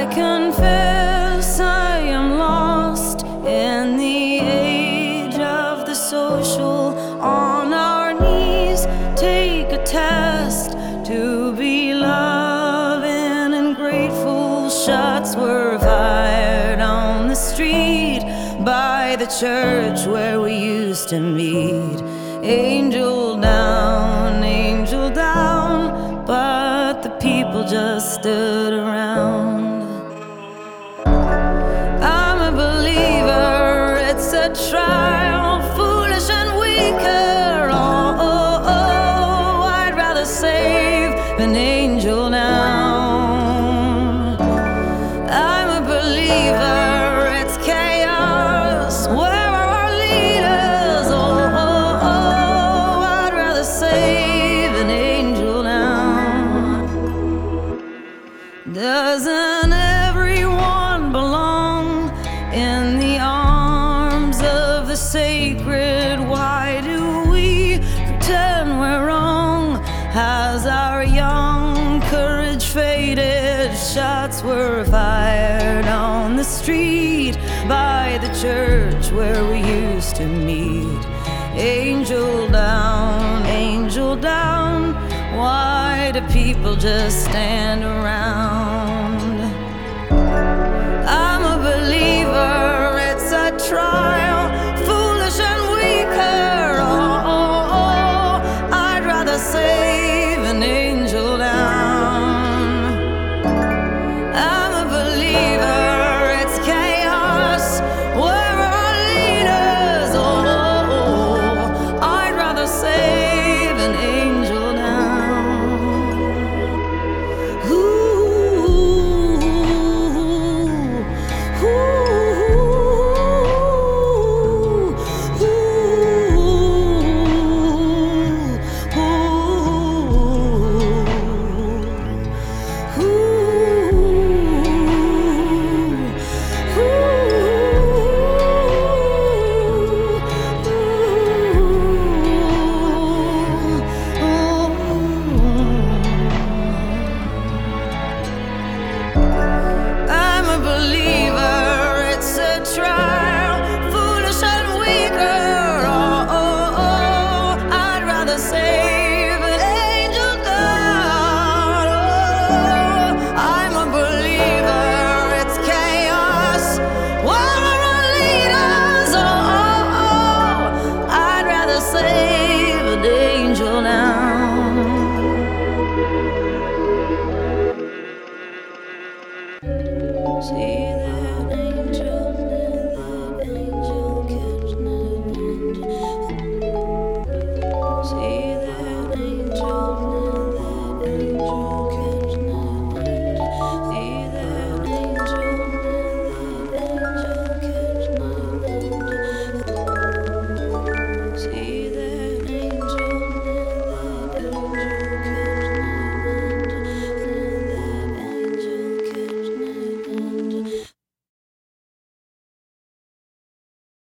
I confess I am lost in the age of the social. On our knees, take a test to be loving and grateful. Shots were fired on the street by the church where we used to meet. Angel down, but the people just stood around. I'm a believer, it's a trial, foolish and weaker. Oh, I'd rather save an angel now. I'm a believer, it's chaos. Where are our leaders? Oh, I'd rather save an angel now. Doesn't everyone belong in the arms of the sacred? Why do we pretend we're wrong? Has our young courage faded? Shots were fired on the street by the church where we used to meet. Angel down, why do people just stand around?